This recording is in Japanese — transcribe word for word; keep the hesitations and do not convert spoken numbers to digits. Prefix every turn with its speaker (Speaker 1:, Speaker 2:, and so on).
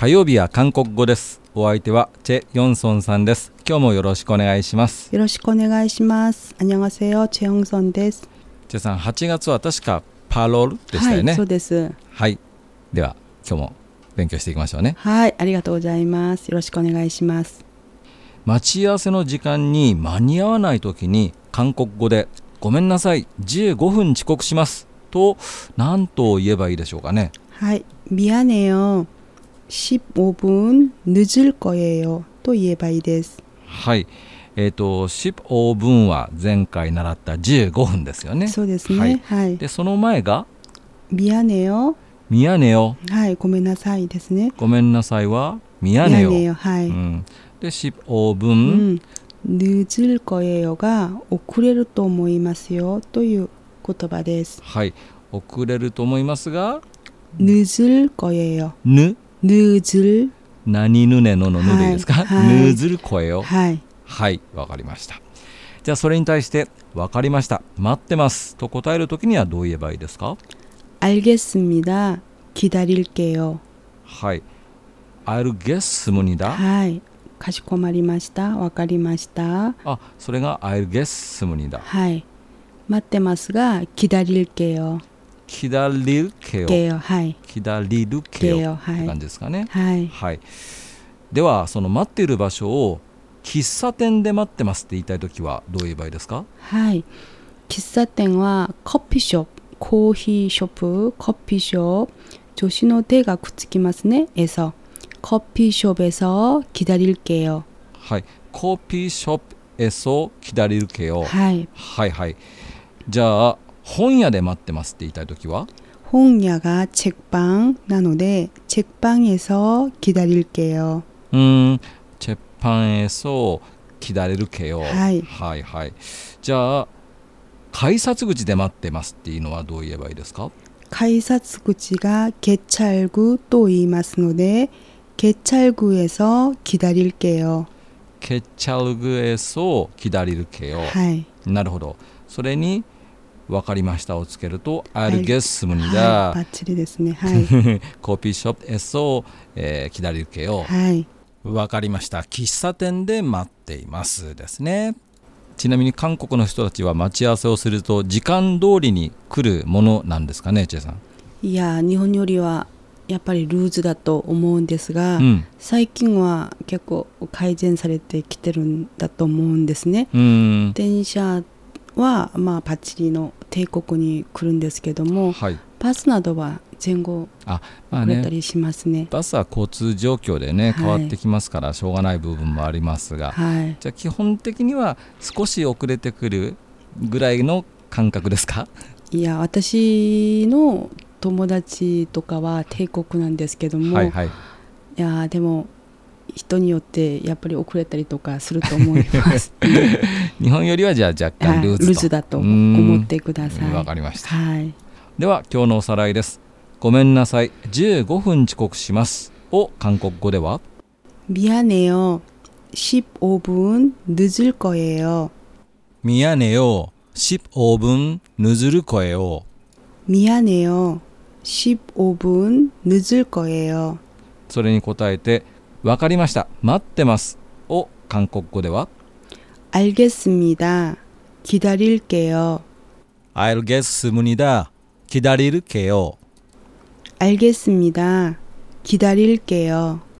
Speaker 1: 火曜日は韓国語です。お相手はチェ・ヨンソンさんです。今日もよろしくお願いします。
Speaker 2: よろしくお願いします。안녕하세요、チェ・ヨンソンです。
Speaker 1: チェさん、はちがつは確かパロルでしたよね。
Speaker 2: はい、そうです。
Speaker 1: はい。では今日も勉強していきましょうね。
Speaker 2: はい、ありがとうございます。よろしくお願いします。
Speaker 1: 待ち合わせの時間に間に合わないときに韓国語でごめんなさい、じゅうごふん遅刻しますと何と言えばいいでしょうかね。
Speaker 2: はい、미안해요、じゅうごふん늦을 거예요と言えばいいです。
Speaker 1: はい。えっと、じゅうごふんは前回習ったじゅうごふんですよね。
Speaker 2: そうですね。
Speaker 1: はい。
Speaker 2: はい、
Speaker 1: で、その前が
Speaker 2: 미안해요、
Speaker 1: 미안해요。
Speaker 2: はい、ごめんなさいですね。
Speaker 1: ごめんなさいは미안해요。
Speaker 2: 미안해요、はい。
Speaker 1: うん、で、じゅうごふん、
Speaker 2: うん、늦을 거예요が遅れると思いますよという言葉です。
Speaker 1: はい。遅れると思いますが、
Speaker 2: 늦을 거예요。
Speaker 1: ぬ、
Speaker 2: 늦을、
Speaker 1: 何ぬねののぬでいいですか。
Speaker 2: はい、
Speaker 1: 늦을 거예요。
Speaker 2: はい。
Speaker 1: はい、わかりました。じゃあそれに対してわかりました、待ってますと答えるときにはどう言えばいいですか。
Speaker 2: 알겠습니다、기다릴게요。
Speaker 1: はい。알겠습니다。
Speaker 2: はい。かしこまりました。わかりました。
Speaker 1: あ、それが알겠습니다。
Speaker 2: はい。待ってますが、기다릴게요。
Speaker 1: 기다릴게요。
Speaker 2: はい。
Speaker 1: 기다릴게요。
Speaker 2: はい。
Speaker 1: って感じですかね。
Speaker 2: はい。
Speaker 1: はい。ではその待っている場所を喫茶店で待ってますって言いたいときはどう言えばいいですか。
Speaker 2: はい。喫茶店は커피숍、コーヒーショップ、커피숍、助詞の手がくっつきますね。에서 커피숍에서 기다릴게요。
Speaker 1: はい。커피숍에서 기다릴게요。
Speaker 2: はい。
Speaker 1: はいはい。じゃあ本屋で待ってますって言いたいときは。
Speaker 2: 本屋が책방なので책방에서 기다릴게요。
Speaker 1: うーん、책방에서 기다릴게요。
Speaker 2: はい、
Speaker 1: はいはい。じゃあ改札口で待ってますっていうのはどう言えばいいですか。
Speaker 2: 改札口が개찰구と言いますので개찰구에서 기다릴게요。
Speaker 1: 개찰구에서 기다릴게요。
Speaker 2: はい。
Speaker 1: なるほど。それに分かりましたをつけると、알겠습니다。
Speaker 2: はい、バッチリですね。はい。
Speaker 1: 커피숍에서、えー、기다릴게요。
Speaker 2: はい。
Speaker 1: 分かりました。喫茶店で待っていますですね。ちなみに韓国の人たちは待ち合わせをすると時間通りに来るものなんですかね、チェさん。
Speaker 2: いや、日本よりはやっぱりルーズだと思うんですが、
Speaker 1: うん、
Speaker 2: 最近は結構改善されてきてるんだと思うんですね。
Speaker 1: うーん、
Speaker 2: 電車はまあパッチリの帝国に来るんですけども、
Speaker 1: はい、
Speaker 2: バスなどは前後
Speaker 1: あ、まあ
Speaker 2: 遅
Speaker 1: ね、
Speaker 2: れたりしますね。
Speaker 1: バスは交通状況でね、
Speaker 2: はい、
Speaker 1: 変わってきますからしょうがない部分もありますが、
Speaker 2: はい、
Speaker 1: じゃあ基本的には少し遅れてくるぐらいの感覚ですか。
Speaker 2: いや、私の友達とかは帝国なんですけども、
Speaker 1: はいはい、い
Speaker 2: やでも人によってやっぱり遅れたりとかすると思います
Speaker 1: 日本よりはじゃあ若干ルーズと、
Speaker 2: ルーズだと思ってください。
Speaker 1: わかりました、
Speaker 2: はい、
Speaker 1: では今日のおさらいです。ごめんなさい、じゅうごふん遅刻しますを韓国語では
Speaker 2: 미안해요、じゅうごふん늦을 거예요。
Speaker 1: 미안해요、じゅうごふん늦을 거예요。
Speaker 2: 미안해요、じゅうごふん늦을 거예요。
Speaker 1: それに答えてわかりました、待ってますを韓国語では
Speaker 2: 알겠습니다、기다릴게요。
Speaker 1: 알겠습니다、기다릴게요。
Speaker 2: 알겠습니다、기다릴게요。